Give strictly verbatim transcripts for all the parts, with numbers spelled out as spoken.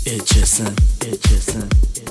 اچسن اچسن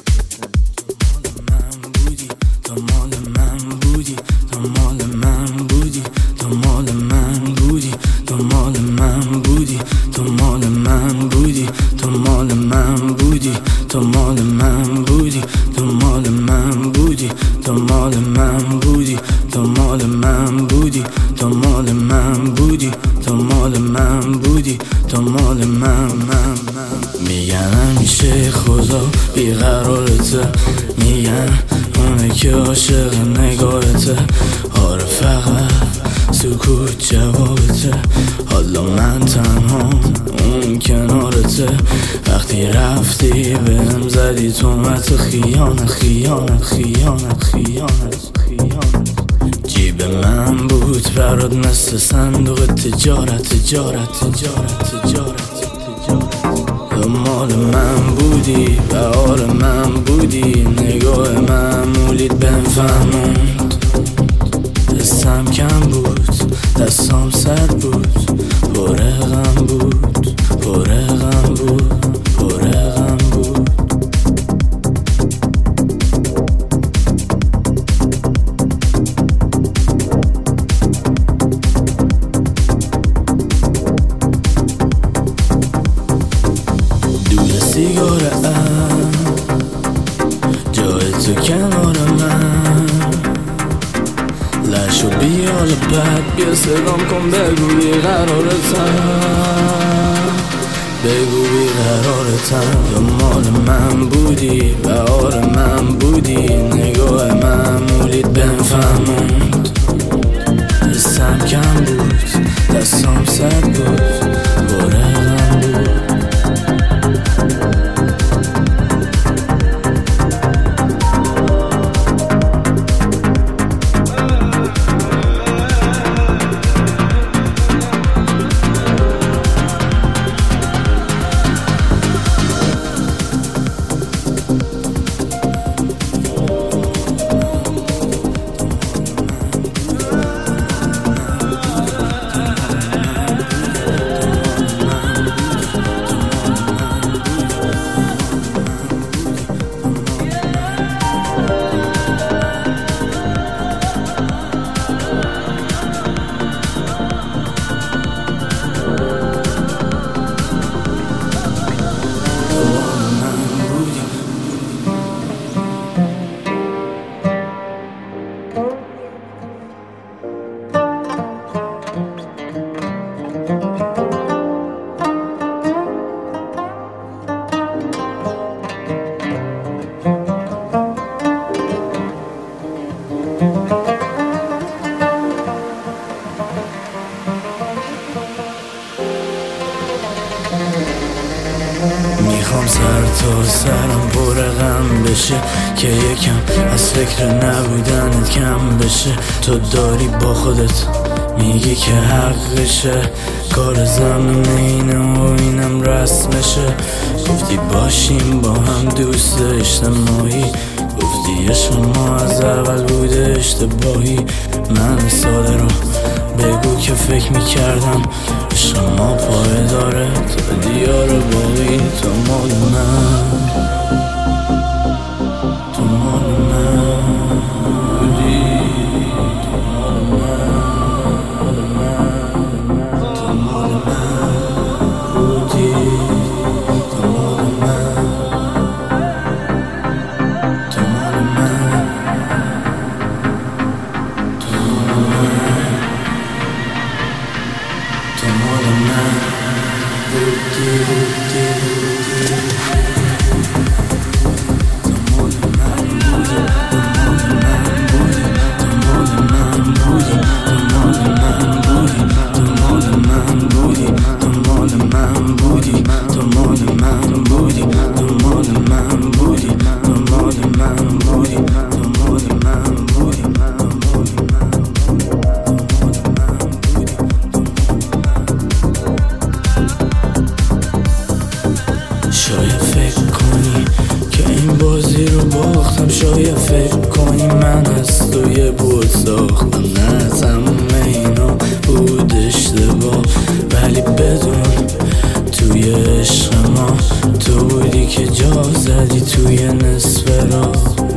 تو مال من بودی، تو مال من بودی، تو مال من بودی، تو مال من بودی، تو مال من بودی، تو مال من بودی، تو مال من بودی، تو مال من بودی، تو مال من بودی، تو مال من بودی، تو مال من بودی، تو مال من بودی، تو مال من من میگن همیشه خدا بیقرارته، میگن اونه که عاشق نگاهته، آره فقط سکوت جوابته. حالا من تنها اون کنارته، وقتی رفتی بهم زدی تهمت خیانت خیانت خیانت خیانت خیانت. جیب من بود برات مثل صندوق تجارت تجارت تجارت تجارت تو مال من بودی، بهار من بودی، نگاه معمولیت بهم فهموند. حسم کم بود، دستام سرد بود، پر غم بود، پر غم بود، پر غم بود. دود سیگارم جای تو کنار من، لشو بیال بد بیا صدام کن، بگو بیقرارتم، بگو بیقرارتم. تو مال من بودی، بهار من بودی، نگاه معمولیت بهم فهموند. حسم کم بود، دستام سرد بود، پر غم بود. میخوام سر تا سرم پر غم بشه، که یکم از فکر نبودنت کم بشه. تو داری با خودت میگی که حقشه، کار زمین اینه و اینم رسمشه. گفتی باشیم با هم دوست اجتماعی، گفتی عشق ما از اول بوده اشتباهی. من ساده رو بگو که فکر میکردم عشق ما پای داره تا دیار باقی. تو مال من، تو مال من بودی، تو مال من، تو مال من بودی، تو مال من، تو مال من، تو مال من، تو مال من بودی بودی بودی. شاید فکر کنی که این بازی رو باختم، شاید فکر کنی من از تو یه بود ساختم. نه تموم اینا بود اشتباه، ولی بدون تو توی عشق ما، تو بودی که جا زدی توی نصف راه.